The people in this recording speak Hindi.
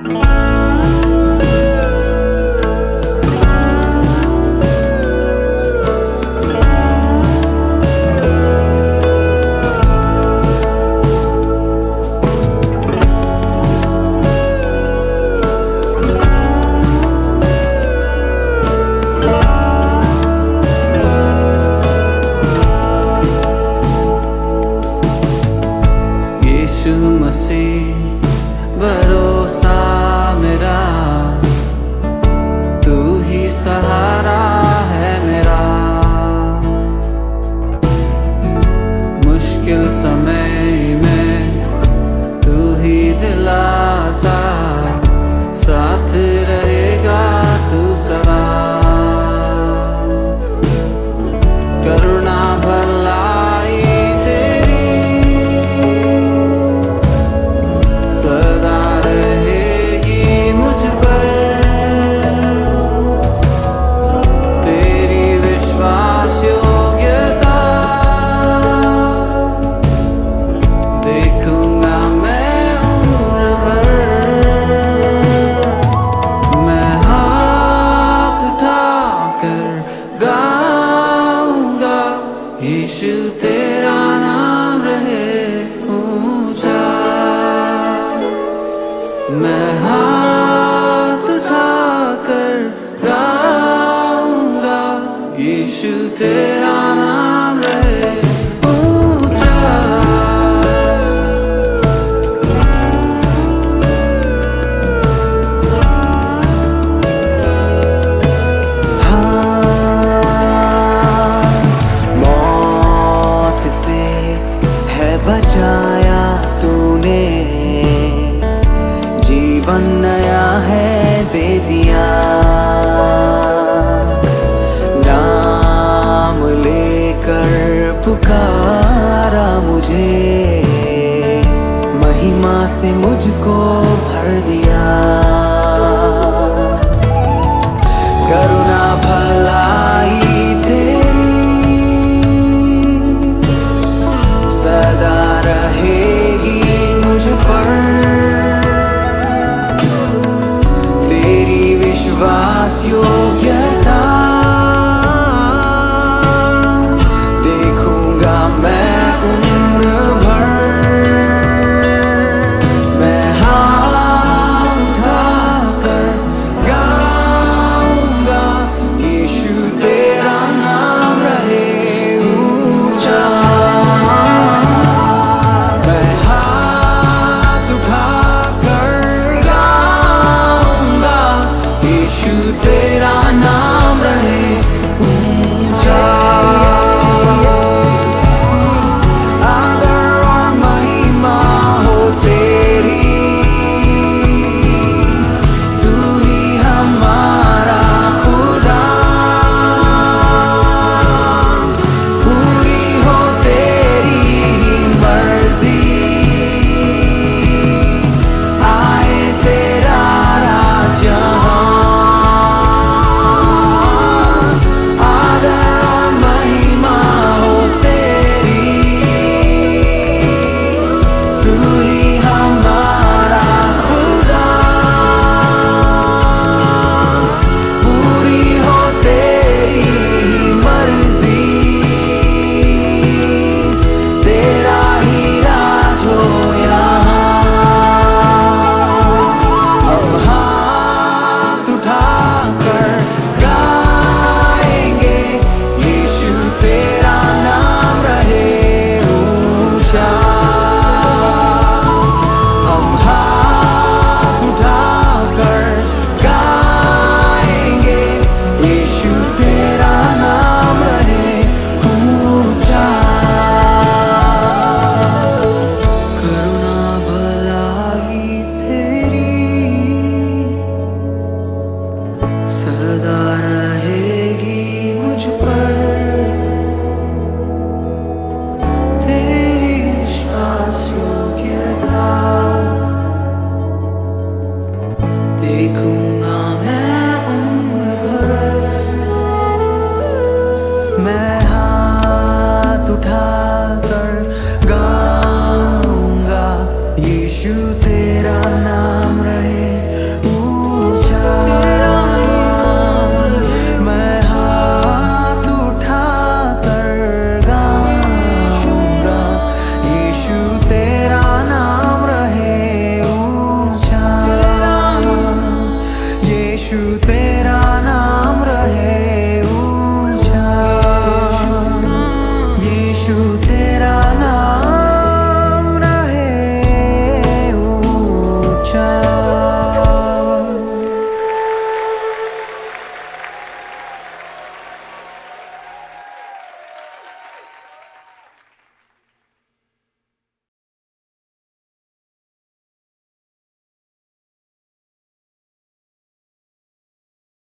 यीशु मसीह भरोसा मेरा, तू ही सहारा है मेरा। मुश्किल समय में तू ही दिलासा, साथ रहेगा तू सदा। करुणा भलाई यीशु तेरा नाम रहे ऊंचा। मैं हाथ उठाकर गाऊंगा, यीशु तेरा नाम रहे ऊंचा। बचाया तूने, जीवन नया है दे दिया। नाम लेकर पुकारा मुझे, महिमा से मुझको भर दिया। करुणा भलाई सदा रहेगी मुझ पर, तेरी विश्वास योग्यता देखूंगा मैं उम्र भर। मैं हाथ उठाकर गाऊंगा, यीशु तेरा नाम रहे ऊंचा। तेरा यीशु तेरा नाम